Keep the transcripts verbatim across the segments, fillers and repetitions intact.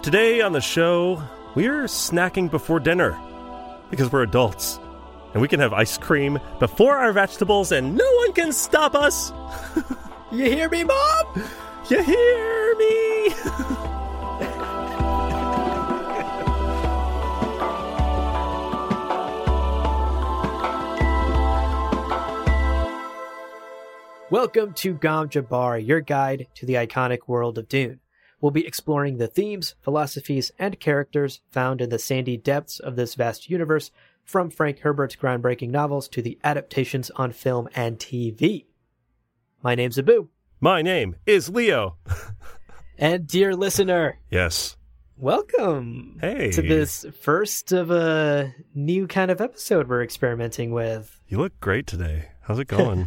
Today on the show, we're snacking before dinner because we're adults and we can have ice cream before our vegetables and no one can stop us. You hear me, Mom? You hear me? Welcome to Gom Jabbar, your guide to the iconic world of Dune. We'll be exploring the themes, philosophies, and characters found in the sandy depths of this vast universe, from Frank Herbert's groundbreaking novels to the adaptations on film and T V. My name's Abu. My name is Leo. And dear listener. Yes. Welcome. Hey. To this first of a new kind of episode we're experimenting with. You look great today. How's it going?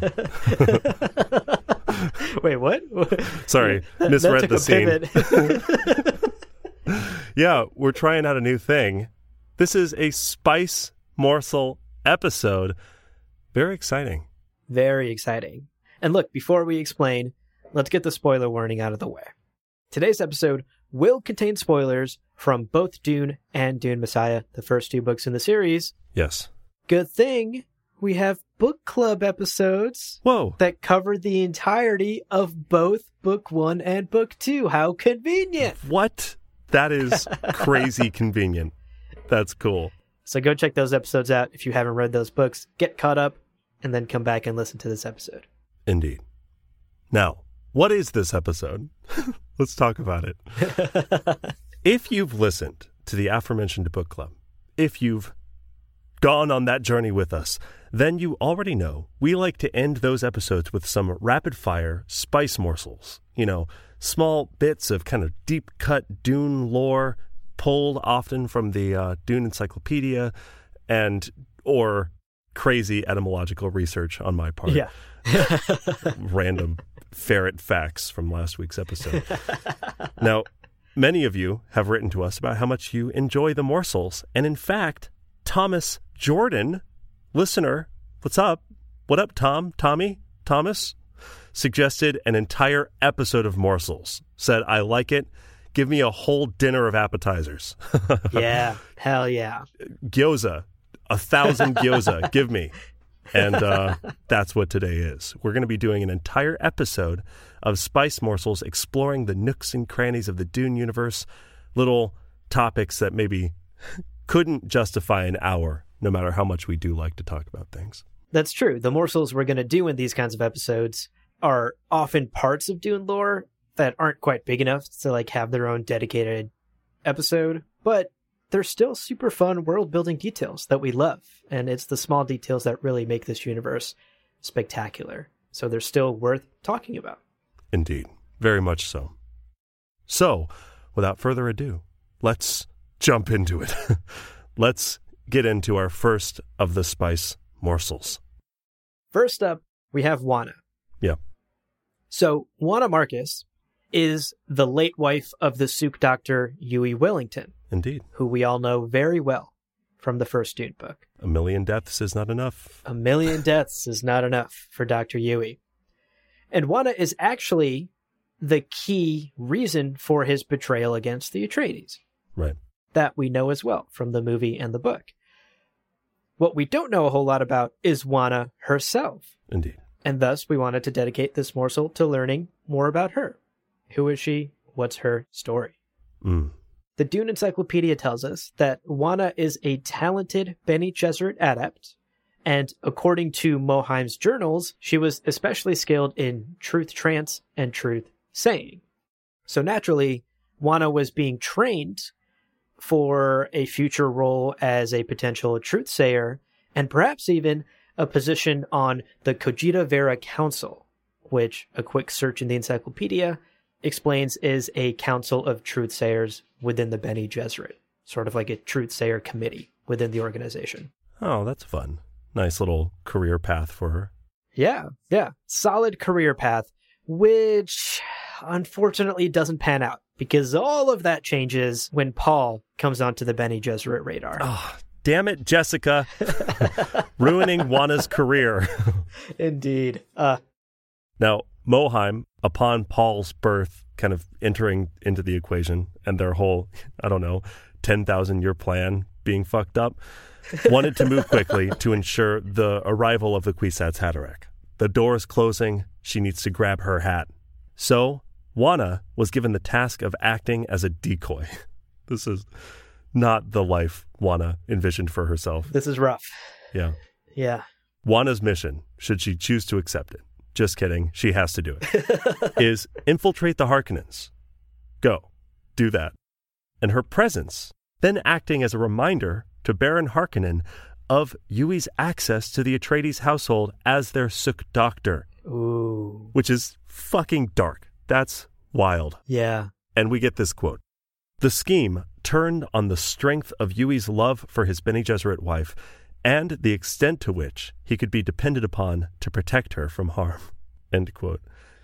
Wait, what? Sorry, that, misread that the scene. Yeah, we're trying out a new thing. This is a spice morsel episode. Very exciting. Very exciting. And look, before we explain, let's get the spoiler warning out of the way. Today's episode will contain spoilers from both Dune and Dune Messiah, the first two books in the series. Yes. Good thing we have book club episodes Whoa. that cover the entirety of both book one and book two. How convenient. What? That is crazy convenient. That's cool. So go check those episodes out if you haven't read those books. Get caught up and then come back and listen to this episode. Indeed. Now, what is this episode? Let's talk about it. If you've listened to the aforementioned book club, if you've gone on that journey with us, then you already know we like to end those episodes with some rapid-fire spice morsels. You know, small bits of kind of deep-cut Dune lore, pulled often from the uh, Dune Encyclopedia, and or crazy etymological research on my part. Yeah. Random ferret facts from last week's episode. Now, many of you have written to us about how much you enjoy the morsels, and in fact, Thomas Jordan, listener, what's up? What up, Tom? Tommy? Thomas? Suggested an entire episode of morsels. Said, I like it. Give me a whole dinner of appetizers. Yeah. Hell yeah. Gyoza. A thousand gyoza. Give me. And uh, that's what today is. We're going to be doing an entire episode of Spice Morsels, exploring the nooks and crannies of the Dune universe, little topics that maybe couldn't justify an hour, no matter how much we do like to talk about things. That's true. The morsels we're going to do in these kinds of episodes are often parts of Dune lore that aren't quite big enough to like have their own dedicated episode, but they're still super fun world-building details that we love, and it's the small details that really make this universe spectacular. So they're still worth talking about. Indeed. Very much so. So, without further ado, let's jump into it. Let's get into our first of the spice morsels. First up, we have Wanna. Yeah. So, Wanna Marcus is the late wife of the Suk Doctor Huey Wellington. Indeed. Who we all know very well from the first Dune book. A million deaths is not enough. A million deaths is not enough for Doctor Huey. And Wanna is actually the key reason for his betrayal against the Atreides. Right. That we know as well from the movie and the book. What we don't know a whole lot about is Wanna herself. Indeed. And thus we wanted to dedicate this morsel to learning more about her. Who is she? What's her story? Mm. The Dune Encyclopedia tells us that Wanna is a talented Bene Gesserit adept, and according to Mohiam's journals, she was especially skilled in truth trance and truth saying. So naturally, Wanna was being trained for a future role as a potential truth sayer, and perhaps even a position on the Kojita Vera Council, which a quick search in the encyclopedia explains is a council of truth sayers within the Bene Gesserit, sort of like a truth sayer committee within the organization. Oh, that's fun. Nice little career path for her. Yeah, yeah. Solid career path, which unfortunately doesn't pan out because all of that changes when Paul comes onto the Bene Gesserit radar. Oh, damn it, Jessica. Ruining Wanna's career. Indeed. Uh, now, Mohiam, upon Paul's birth, kind of entering into the equation and their whole, I don't know, ten thousand year plan being fucked up, wanted to move quickly to ensure the arrival of the Kwisatz Haderach. The door is closing. She needs to grab her hat. So Wanna was given the task of acting as a decoy. This is not the life Wanna envisioned for herself. This is rough. Yeah. Yeah. Wanna's mission, should she choose to accept it, just kidding, she has to do it, is infiltrate the Harkonnens. Go. Do that. And her presence, then acting as a reminder to Baron Harkonnen of Yui's access to the Atreides household as their Suk doctor. Ooh. Which is fucking dark. That's wild. Yeah. And we get this quote. The scheme turned on the strength of Yui's love for his Bene Gesserit wife and the extent to which he could be depended upon to protect her from harm. End quote.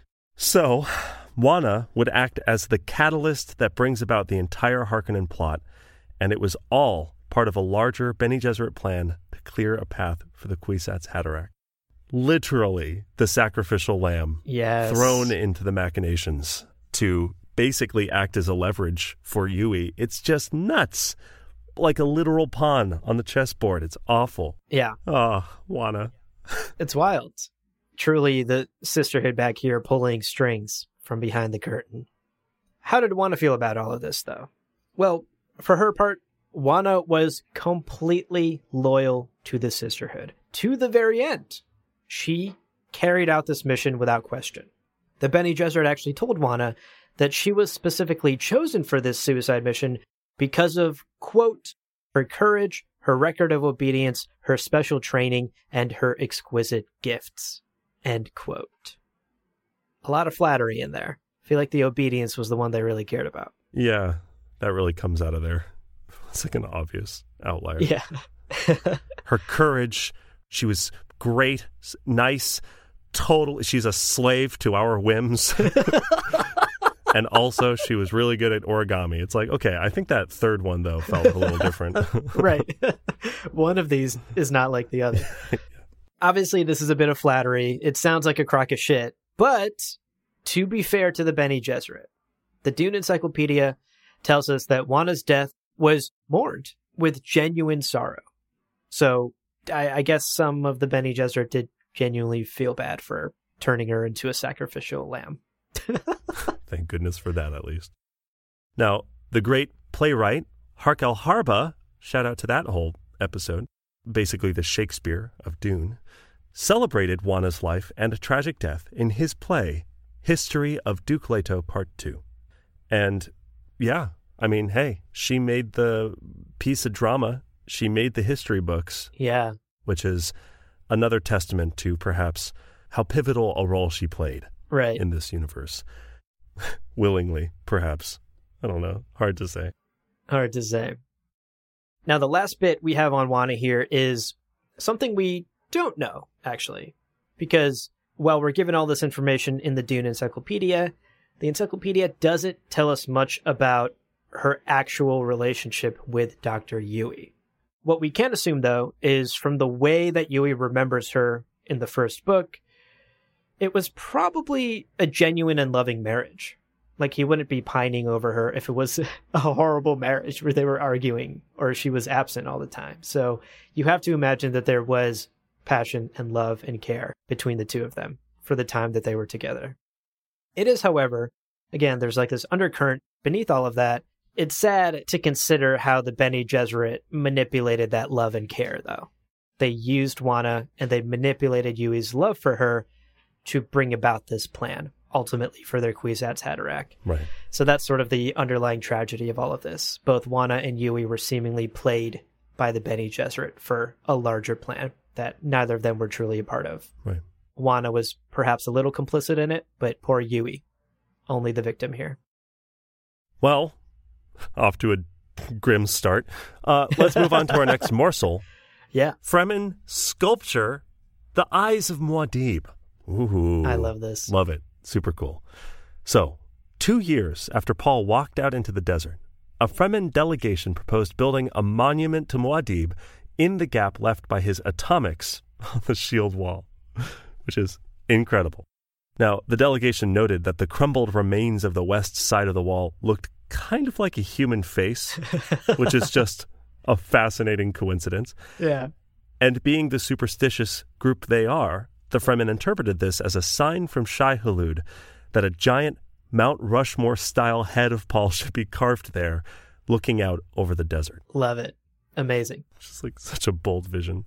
So, Wanna would act as the catalyst that brings about the entire Harkonnen plot, and it was all part of a larger Bene Gesserit plan to clear a path for the Kwisatz Haderach. Literally, the sacrificial lamb yes. thrown into the machinations to basically act as a leverage for Yui. It's just nuts. Like a literal pawn on the chessboard. It's awful. Yeah. Oh, Wanna. It's wild. Truly the sisterhood back here pulling strings from behind the curtain. How did Wanna feel about all of this, though? Well, for her part, Wanna was completely loyal to the sisterhood. To the very end. She carried out this mission without question. The Bene Gesserit actually told Wanna that she was specifically chosen for this suicide mission because of, quote, her courage, her record of obedience, her special training, and her exquisite gifts, end quote. A lot of flattery in there. I feel like the obedience was the one they really cared about. Yeah, that really comes out of there. It's like an obvious outlier. Yeah. Her courage, she was great, nice, totally, she's a slave to our whims. And also, she was really good at origami. It's like, okay, I think that third one, though, felt a little different. Right. One of these is not like the other. Obviously, this is a bit of flattery. It sounds like a crock of shit. But, to be fair to the Bene Gesserit, the Dune Encyclopedia tells us that Wanna's death was mourned with genuine sorrow. So, I, I guess some of the Bene Gesserit did genuinely feel bad for turning her into a sacrificial lamb. Thank goodness for that, at least. Now, the great playwright, Harkel Harba, shout out to that whole episode, basically the Shakespeare of Dune, celebrated Wanna's life and tragic death in his play, History of Duke Leto Part two. And, yeah, I mean, hey, she made the piece of drama. She made the history books. Yeah. Which is another testament to, perhaps, how pivotal a role she played. Right. In this universe. Willingly, perhaps. I don't know. Hard to say. Hard to say. Now, the last bit we have on Wanna here is something we don't know, actually. Because while we're given all this information in the Dune Encyclopedia, the encyclopedia doesn't tell us much about her actual relationship with Doctor Yueh. What we can assume, though, is from the way that Yueh remembers her in the first book, it was probably a genuine and loving marriage. Like, he wouldn't be pining over her if it was a horrible marriage where they were arguing or she was absent all the time. So you have to imagine that there was passion and love and care between the two of them for the time that they were together. It is, however, again, there's like this undercurrent beneath all of that. It's sad to consider how the Bene Gesserit manipulated that love and care, though. They used Wanna and they manipulated Yui's love for her to bring about this plan, ultimately for their Kwisatz Haderach. Right. So that's sort of the underlying tragedy of all of this. Both Wanna and Yueh were seemingly played by the Bene Gesserit for a larger plan that neither of them were truly a part of. Right. Wanna was perhaps a little complicit in it, but poor Yueh, only the victim here. Well, off to a grim start. Uh, let's move on to our next morsel. Yeah. Fremen sculpture, The Eyes of Muad'Dib. Ooh. I love this. Love it. Super cool. So, two years after Paul walked out into the desert, a Fremen delegation proposed building a monument to Muad'Dib in the gap left by his atomics on the shield wall, which is incredible. Now, the delegation noted that the crumbled remains of the west side of the wall looked kind of like a human face, which is just a fascinating coincidence. Yeah. And being the superstitious group they are, the Fremen interpreted this as a sign from Shai-Hulud that a giant Mount Rushmore-style head of Paul should be carved there, looking out over the desert. Love it. Amazing. It's just like such a bold vision.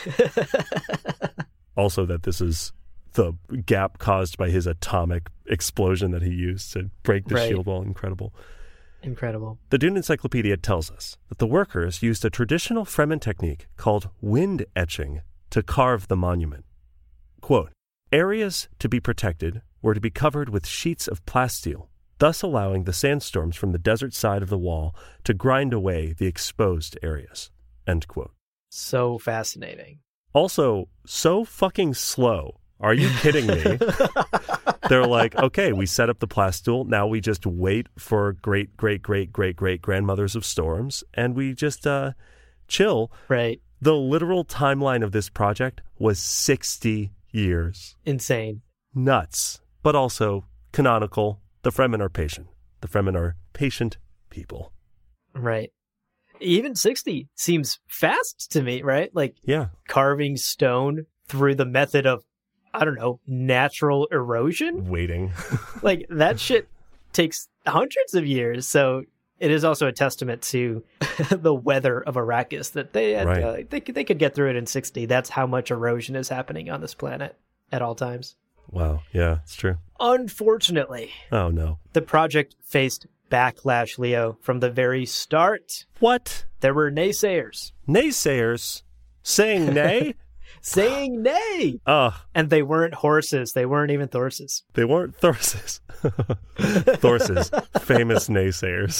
Also that this is the gap caused by his atomic explosion that he used to break the Right. shield wall. Incredible. Incredible. The Dune Encyclopedia tells us that the workers used a traditional Fremen technique called wind etching to carve the monument. Quote, areas to be protected were to be covered with sheets of plasteel, thus allowing the sandstorms from the desert side of the wall to grind away the exposed areas. End quote. So fascinating. Also, so fucking slow. Are you kidding me? They're like, okay, we set up the plasteel. Now we just wait for great, great, great, great, great grandmothers of storms, and we just uh, chill. Right. The literal timeline of this project was sixty years. Insane. Nuts, but also canonical. The Fremen are patient. The Fremen are patient people. Right. Even sixty seems fast to me, right? Like Yeah. carving stone through the method of, I don't know, natural erosion. Waiting. Like that shit takes hundreds of years. So it is also a testament to the weather of Arrakis that they had, Right. uh, they could they could get through it in sixty. That's how much erosion is happening on this planet at all times. Wow. Yeah, it's true. Unfortunately, Oh, no. the project faced backlash, Leo, from the very start. What? There were naysayers Naysayers saying nay? saying nay. Ugh. And they weren't horses. They weren't even Thorses. They weren't Thorses. Thorses, famous naysayers.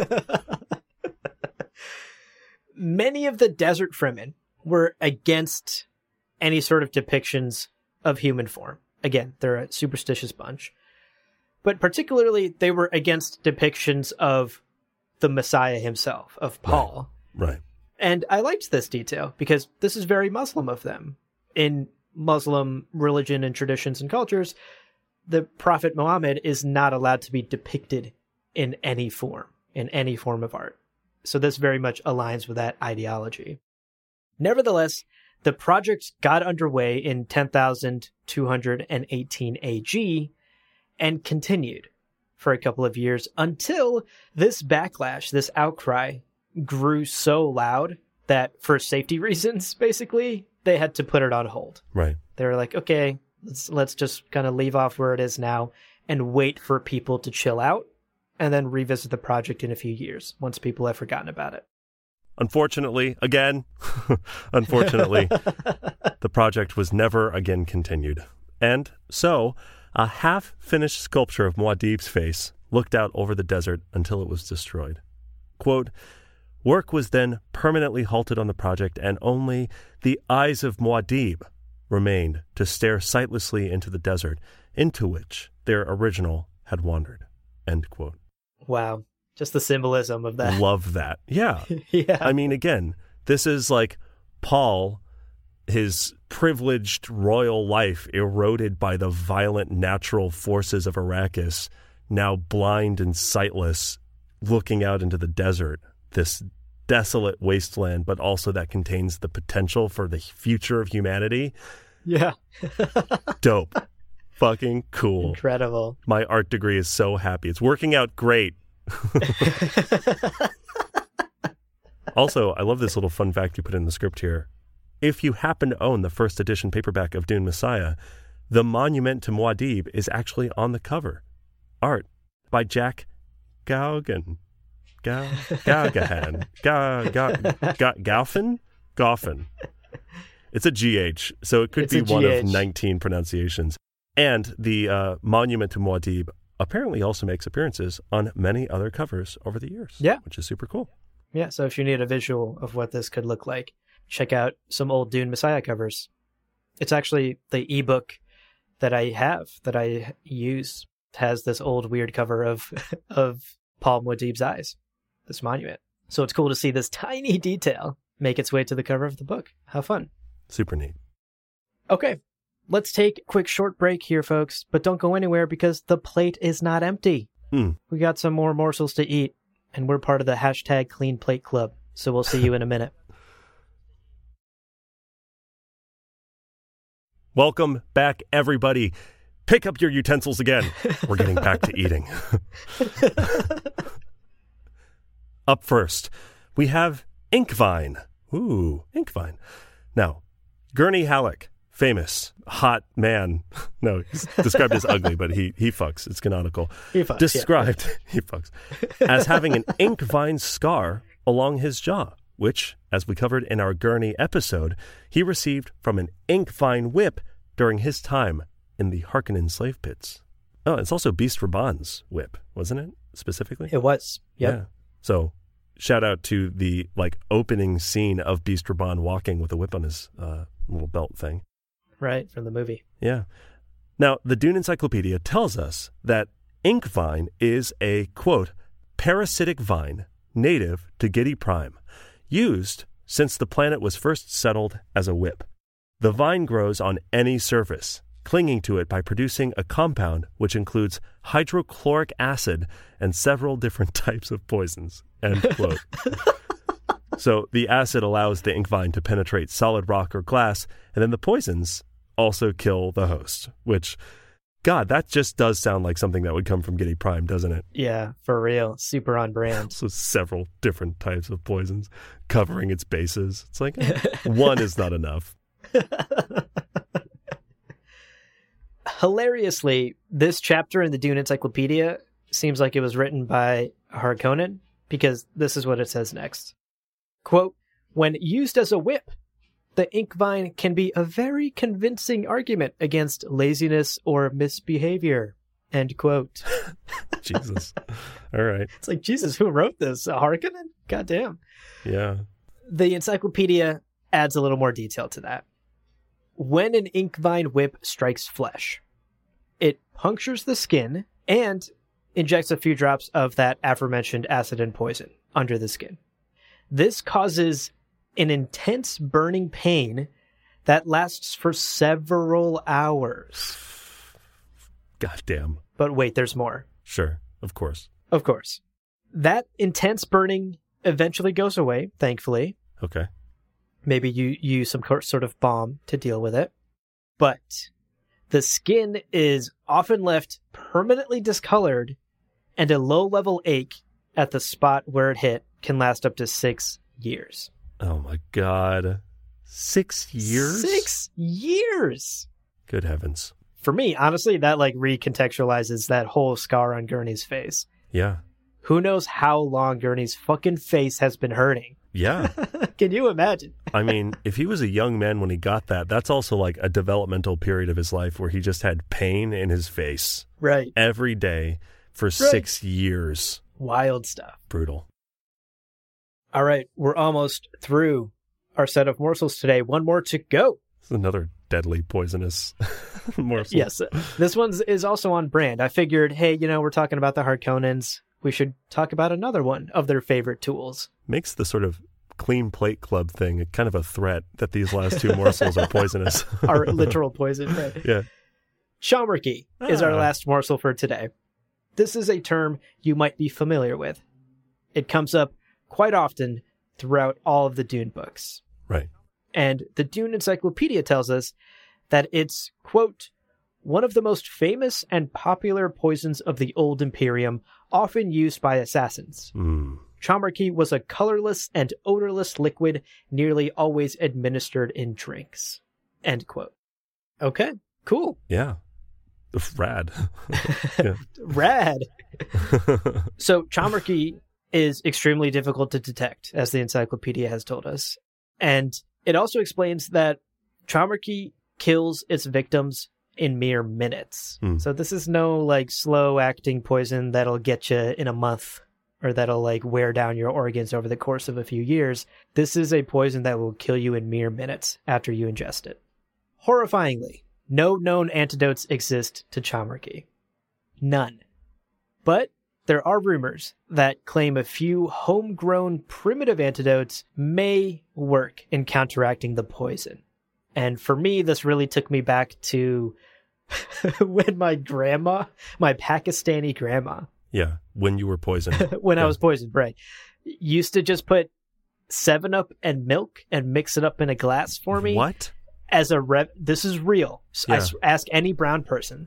Many of the desert Fremen were against any sort of depictions of human form. Again, they're a superstitious bunch. But particularly, they were against depictions of the Messiah himself, of Paul. Right. And I liked this detail because this is very Muslim of them. In Muslim religion and traditions and cultures, the Prophet Muhammad is not allowed to be depicted in any form, in any form of art. So this very much aligns with that ideology. Nevertheless, the project got underway in ten thousand two hundred eighteen A G and continued for a couple of years until this backlash, this outcry, grew so loud that for safety reasons, basically, they had to put it on hold. Right. They were like, okay, let's let's just kind of leave off where it is now and wait for people to chill out and then revisit the project in a few years once people have forgotten about it. Unfortunately, again, unfortunately, the project was never again continued. And so, a half-finished sculpture of Muad'Dib's face looked out over the desert until it was destroyed. Quote, work was then permanently halted on the project, and only the eyes of Muad'Dib remained to stare sightlessly into the desert into which their original had wandered. End quote. Wow. Just the symbolism of that. Love that. Yeah. Yeah. I mean, again, this is like Paul, his privileged royal life eroded by the violent natural forces of Arrakis, now blind and sightless, looking out into the desert, this desolate wasteland, but also that contains the potential for the future of humanity. Yeah. Dope. Fucking cool. Incredible. My art degree is so happy. It's working out great. Also, I love this little fun fact you put in the script here. If you happen to own the first edition paperback of Dune Messiah, the monument to Muad'Dib is actually on the cover. Art by Jack Gauguin. Ga- Gauguin. Ga- Ga- Ga- Gauffin? Gauffin. It's a G H, so it could It's be a one G of H. nineteen pronunciations. And the uh, monument to Muad'Dib apparently also makes appearances on many other covers over the years. Yeah. Which is super cool. Yeah, so if you need a visual of what this could look like, check out some old Dune Messiah covers. It's actually the ebook that I have, that I use, has this old weird cover of of Paul Muad'Dib's eyes, this monument. So it's cool to see this tiny detail make its way to the cover of the book. How fun. Super neat. Okay, Let's take a quick short break here, folks, but don't go anywhere because the plate is not empty. Mm. We got some more morsels to eat, and we're part of the hashtag Clean Plate Club, so we'll see you in a minute. Welcome back, everybody. Pick up your utensils again. We're getting back to eating. Up first, we have Inkvine. Ooh, Inkvine. Now, Gurney Halleck, famous, hot man. No, he's described as ugly, but he, he fucks. It's canonical. He fucks, Described, yeah. he fucks, as having an Inkvine scar along his jaw, which, as we covered in our Gurney episode, he received from an Inkvine whip during his time in the Harkonnen slave pits. Oh, it's also Beast Raban's whip, wasn't it, specifically? It was, yep. Yeah. So, shout out to the, like, opening scene of Beast Raban walking with a whip on his uh, little belt thing. Right, from the movie. Yeah. Now, the Dune Encyclopedia tells us that Inkvine is a, quote, parasitic vine native to Giedi Prime, used since the planet was first settled as a whip. The vine grows on any surface, clinging to it by producing a compound which includes hydrochloric acid and several different types of poisons, end quote. So the acid allows the Inkvine to penetrate solid rock or glass, and then the poisons also kill the host, which, God, that just does sound like something that would come from Giedi Prime, doesn't it? Yeah, for real. Super on brand. So several different types of poisons covering its bases. It's like, eh, one is not enough. Hilariously, this chapter in the Dune Encyclopedia seems like it was written by Harkonnen, because this is what it says next. Quote, when used as a whip, the Inkvine can be a very convincing argument against laziness or misbehavior. End quote. Jesus. All right. It's like, Jesus, who wrote this? Harkonnen? Goddamn. Yeah. The encyclopedia adds a little more detail to that. When an Inkvine whip strikes flesh, it punctures the skin and injects a few drops of that aforementioned acid and poison under the skin. This causes an intense burning pain that lasts for several hours. Goddamn. But wait, there's more. Sure, of course. Of course. That intense burning eventually goes away, thankfully. Okay. Maybe you use some sort of balm to deal with it. But the skin is often left permanently discolored, and a low-level ache at the spot where it hit can last up to six years. Oh my God. Six years? Six years! Good heavens. For me, honestly, that like recontextualizes that whole scar on Gurney's face. Yeah. Who knows how long Gurney's fucking face has been hurting? Yeah. Can you imagine? I mean, if he was a young man when he got that, that's also like a developmental period of his life where he just had pain in his face. Right. Every day for right. six years. Wild stuff. Brutal. All right. We're almost through our set of morsels today. One more to go. This is another deadly poisonous morsel. Yes. This one is also on brand. I figured, hey, you know, we're talking about the Harkonnens. We should talk about another one of their favorite tools. Makes the sort of Clean Plate Club thing kind of a threat that these last two morsels are poisonous. Are literal poison, right? Yeah. Shalmarki ah. is our last morsel for today. This is a term you might be familiar with. It comes up quite often throughout all of the Dune books. Right. And the Dune Encyclopedia tells us that it's, quote, one of the most famous and popular poisons of the Old Imperium, often used by assassins. Mm. Shalmarki was a colorless and odorless liquid nearly always administered in drinks. End quote. Okay, cool. Yeah. Rad. Rad. So Shalmarki is extremely difficult to detect, as the encyclopedia has told us. And it also explains that Shalmarki kills its victims in mere minutes. Mm. So this is no like slow acting poison that'll get you in a month or that'll like wear down your organs over the course of a few years. This is a poison that will kill you in mere minutes after you ingest it. Horrifyingly, no known antidotes exist to Shalmarki. None. But there are rumors that claim a few homegrown primitive antidotes may work in counteracting the poison. And for me, this really took me back to when my grandma, my Pakistani grandma, Yeah, when you were poisoned. when yeah. I was poisoned, right, used to just put seven up and milk and mix it up in a glass for me. What? As a re- this is real. Yeah. I s- ask any brown person.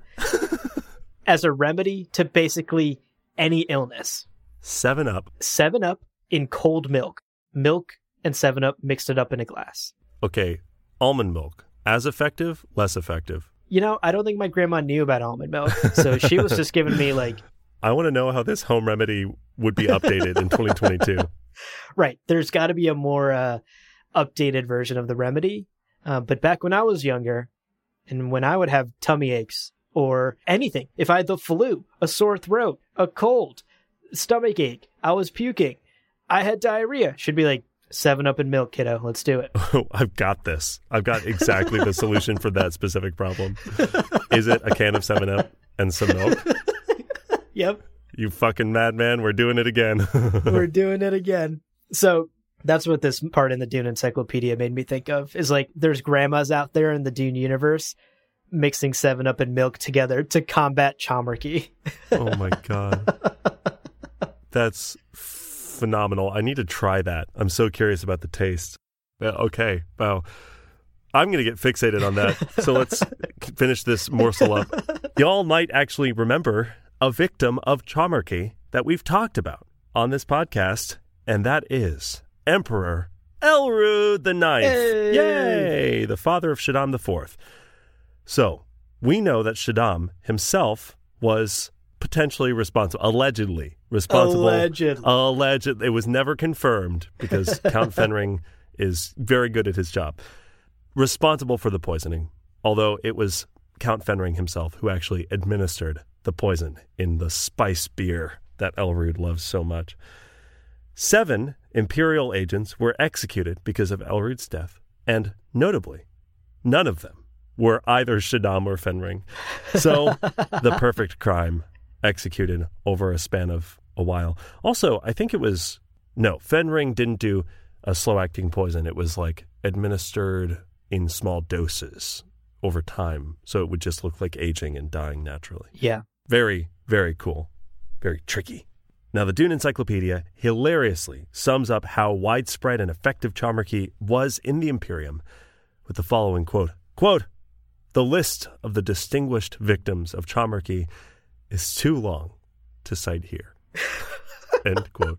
As a remedy to basically any illness. Seven Up. seven up in cold milk. Milk and seven up, mixed it up in a glass. Okay, almond milk. As effective, less effective. You know, I don't think my grandma knew about almond milk, so she was just giving me like... I want to know how this home remedy would be updated in twenty twenty-two. Right, there's got to be a more uh, updated version of the remedy. Uh, but back when I was younger, and when I would have tummy aches or anything, if I had the flu, a sore throat, a cold, stomach ache, I was puking, I had diarrhea, should be like, seven up in milk, kiddo, let's do it. Oh, I've got this. I've got exactly the solution for that specific problem. Is it a can of seven up and some milk? Yep. You fucking madman, we're doing it again. We're doing it again. So that's what this part in the Dune Encyclopedia made me think of, is like there's grandmas out there in the Dune universe mixing seven up and milk together to combat Chomarchy. Oh my God. That's phenomenal. I need to try that. I'm so curious about the taste. Uh, okay. Wow. I'm going to get fixated on that. So let's finish this morsel up. Y'all might actually remember a victim of Chomarchy that we've talked about on this podcast, and that is Emperor Elrond the Ninth. Hey. Yay! The father of Shaddam the Fourth. So we know that Shaddam himself was potentially responsible, allegedly responsible. Allegedly. Alleged. It was never confirmed because Count Fenring is very good at his job. Responsible for the poisoning, although it was Count Fenring himself who actually administered the poison in the spice beer that Elrond loves so much. Seven Imperial agents were executed because of Elrond's death, and notably, none of them were either Shaddam or Fenring. So, the perfect crime executed over a span of a while. Also, I think it was, no, Fenring didn't do a slow-acting poison. It was like administered in small doses over time, so it would just look like aging and dying naturally. Yeah. Very, very cool. Very tricky. Now, the Dune Encyclopedia hilariously sums up how widespread and effective Chomarchy was in the Imperium with the following quote. Quote, "The list of the distinguished victims of Chomarchy is too long to cite here." End quote.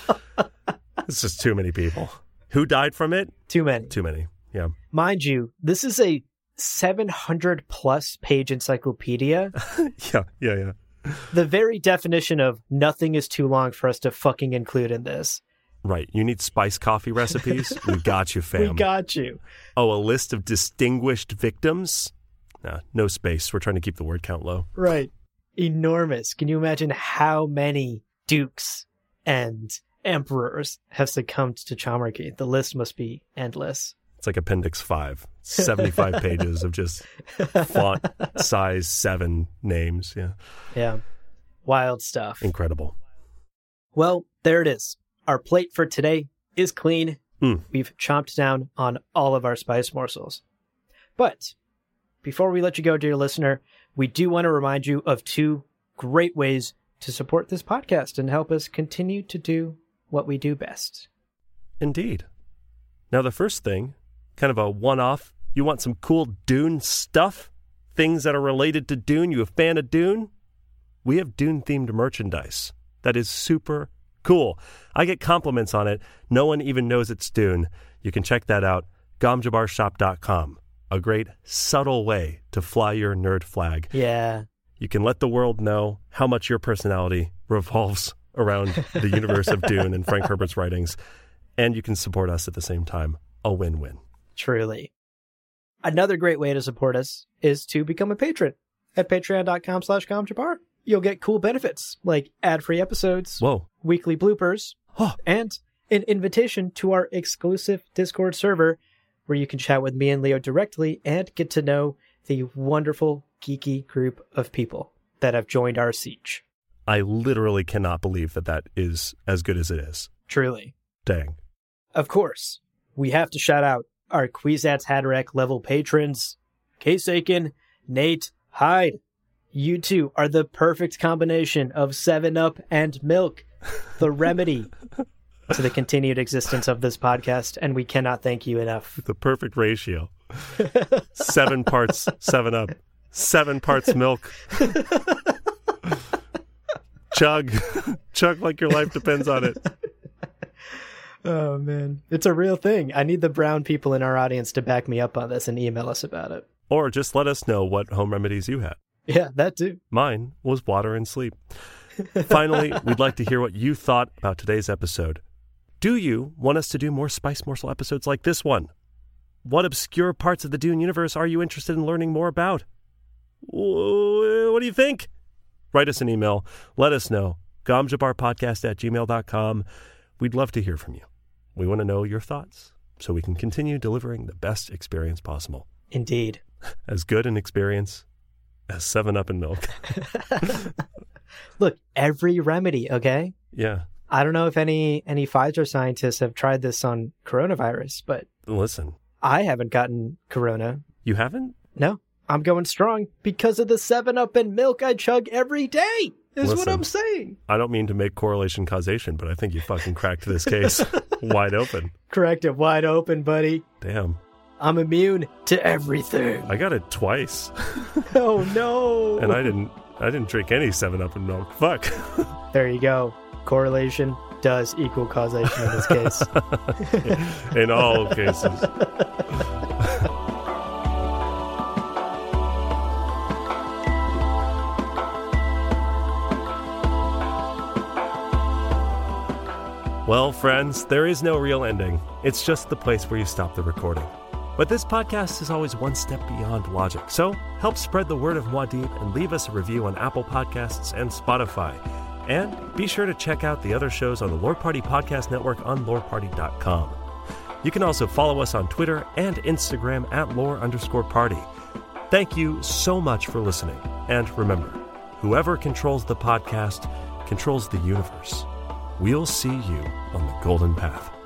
It's just too many people. Who died from it? Too many. Too many, yeah. Mind you, this is a seven hundred plus page encyclopedia. yeah, yeah, yeah. The very definition of nothing is too long for us to fucking include in this. Right. You need spice coffee recipes? We got you, fam. We got you. Oh, a list of distinguished victims? Nah, no space. We're trying to keep the word count low. Right. Enormous. Can you imagine how many dukes and emperors have succumbed to Chomarchy? The list must be endless. It's like Appendix five. seventy-five pages of just font size seven names. Yeah. Yeah. Wild stuff. Incredible. Well, there it is. Our plate for today is clean. Mm. We've chomped down on all of our spice morsels. But before we let you go, dear listener, we do want to remind you of two great ways to support this podcast and help us continue to do what we do best. Indeed. Now, the first thing, kind of a one-off, you want some cool Dune stuff? Things that are related to Dune? You a fan of Dune? We have Dune-themed merchandise. That is super cool. I get compliments on it. No one even knows it's Dune. You can check that out. gom jabbar shop dot com. A great, subtle way to fly your nerd flag. Yeah. You can let the world know how much your personality revolves around the universe of Dune and Frank Herbert's writings. And you can support us at the same time. A win-win. Truly. Another great way to support us is to become a patron at patreon dot com slash gom jabbar. You'll get cool benefits like ad-free episodes, Whoa. weekly bloopers, Oh. and an invitation to our exclusive Discord server where you can chat with me and Leo directly and get to know the wonderful, geeky group of people that have joined our siege. I literally cannot believe that that is as good as it is. Truly. Dang. Of course, we have to shout out our Kwisatz Haderach level patrons, Case Aiken, Nate, Hyde. You two are the perfect combination of seven up and milk, the remedy to the continued existence of this podcast, and we cannot thank you enough. The perfect ratio. Seven parts seven up, seven parts milk. Chug. Chug like your life depends on it. Oh, man. It's a real thing. I need the brown people in our audience to back me up on this and email us about it. Or just let us know what home remedies you had. Yeah, that too. Mine was water and sleep. Finally, we'd like to hear what you thought about today's episode. Do you want us to do more Spice Morsel episodes like this one? What obscure parts of the Dune universe are you interested in learning more about? What do you think? Write us an email. Let us know. gomjabarpodcast at gmail dot com. We'd love to hear from you. We want to know your thoughts so we can continue delivering the best experience possible. Indeed. As good an experience as seven up and milk. Look, every remedy, okay? Yeah. I don't know if any any Pfizer scientists have tried this on coronavirus, but listen, I haven't gotten corona. You haven't? No. I'm going strong because of the seven up and milk I chug every day. Is Listen, what I'm saying. I don't mean to make correlation causation, but I think you fucking cracked this case wide open. Cracked it wide open, buddy. Damn. I'm immune to everything. I got it twice. Oh no. And I didn't I didn't drink any seven up and milk. Fuck. There you go. Correlation does equal causation in this case. In all cases. Well, friends, there is no real ending. It's just the place where you stop the recording. But this podcast is always one step beyond logic. So help spread the word of Muad'Dib and leave us a review on Apple Podcasts and Spotify. And be sure to check out the other shows on the Lore Party Podcast Network on lore party dot com. You can also follow us on Twitter and Instagram at lore underscore party. Thank you so much for listening. And remember, whoever controls the podcast controls the universe. We'll see you on the golden path.